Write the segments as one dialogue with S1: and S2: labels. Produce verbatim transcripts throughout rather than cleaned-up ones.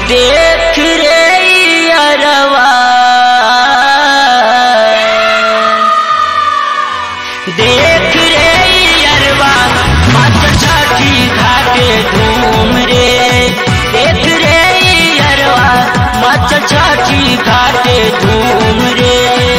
S1: देख रे अरवा देख रे अरवा माता छठी घाटे धूम रे। देख रे अरवा माता छठी घाटे धूम रे।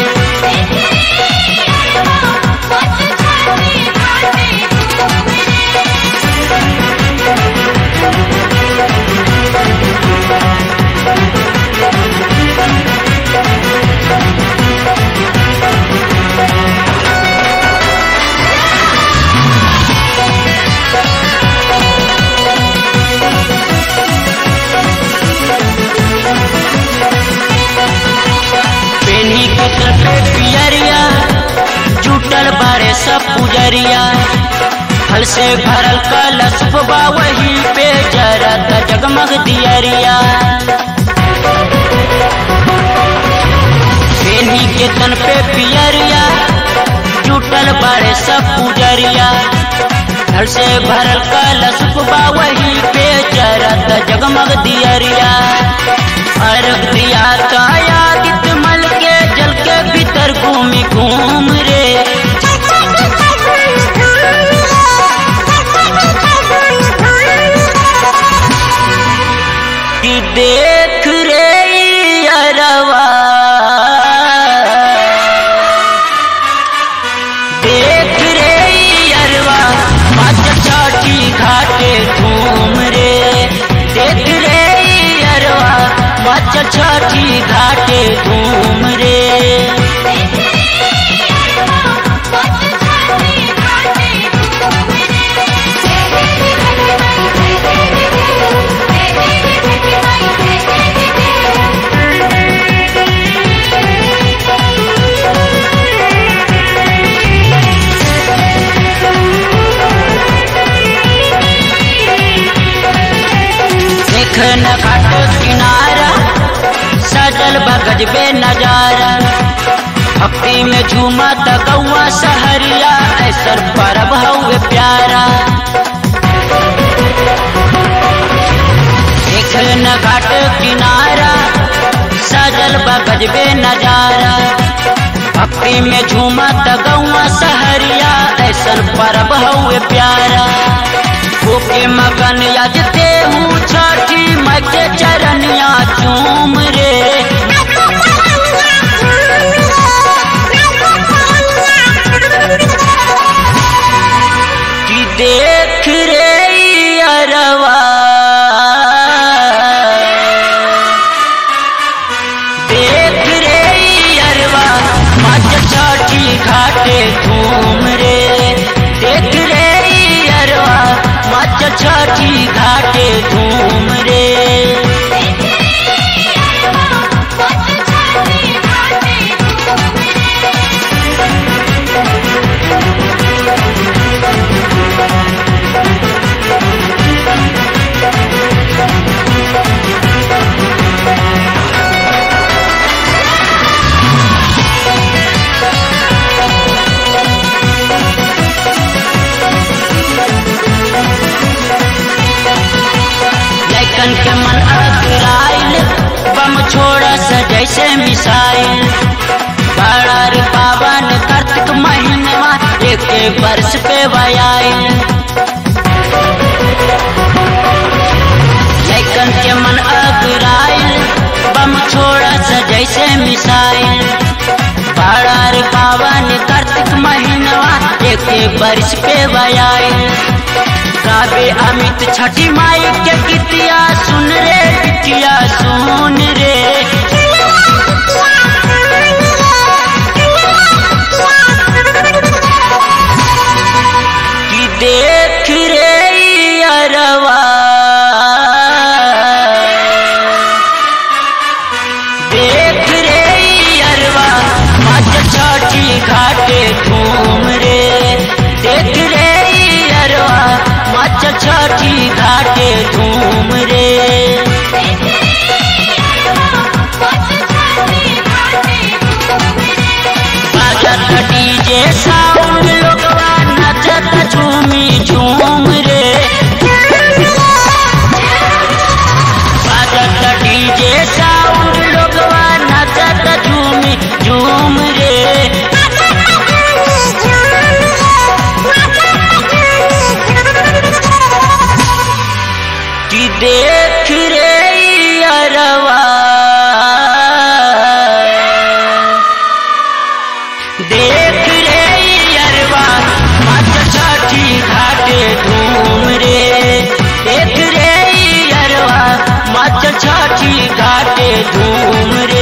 S1: पियरिया जुटल बारे सब पुजरिया फल से भरल कलश बा वही पे जरत जगमग दियरिया। बेनी के तन पे पियरिया जुटल बारे सब पुजरिया फल से भरल कलश बा वही पे जरत जगमग दियरिया। अर्घ दिया काया मल के जल के भीतर घूमी घूम रे। कि देख रे अरवा देख रे अरवा माता छठी घाटे धूम रे। देख रे अरवा माता छठी घाटे धूम रे। न घाट किनारा सजल बगजबे नजारा भक्ति में झूमा गौआ सहरिया ऐसर परब हउए प्यारा। देख न घाट किनारा सजल बगजबे नजारा भक्ति में झूमा गौआ सहरिया ऐसर परब हउए प्यारा। होके मगन यजते हूँ छठी माई के चरनिया चूम रे। कि देख रे अरवा देख रे अरवा माता छठी घाटे धूम रे। देख रे अरवा माता छठी घाटे धूम रे। लैकन के मन अगराइल बम छोड़ा सा जैसे मिसाइल। बड़ा रे पावन कार्तिक महीनवा एक वर्ष पे वयाइल। लैकन के मन अगराइल बम छोड़ा सा जैसे मिसाइल। बड़ा रे पावन कार्तिक महीनवा एक वर्ष पे वयाइल। गावे अमित छठी माई के गीतिया सुन रे बिटिया सुन रे। कि देख रे अरवा देख रे अरवा माता छठी घाटे धूम रे। देख रे अरवा माता छठी घाटे धूम रे। बाजत डीजे साउंड लोगवा नचत झूमी झूम देख रे अरवा देख रे अरवा मत छठी घाटे धूम रे देख रे अरवा मत छठी घाटे धूम रे।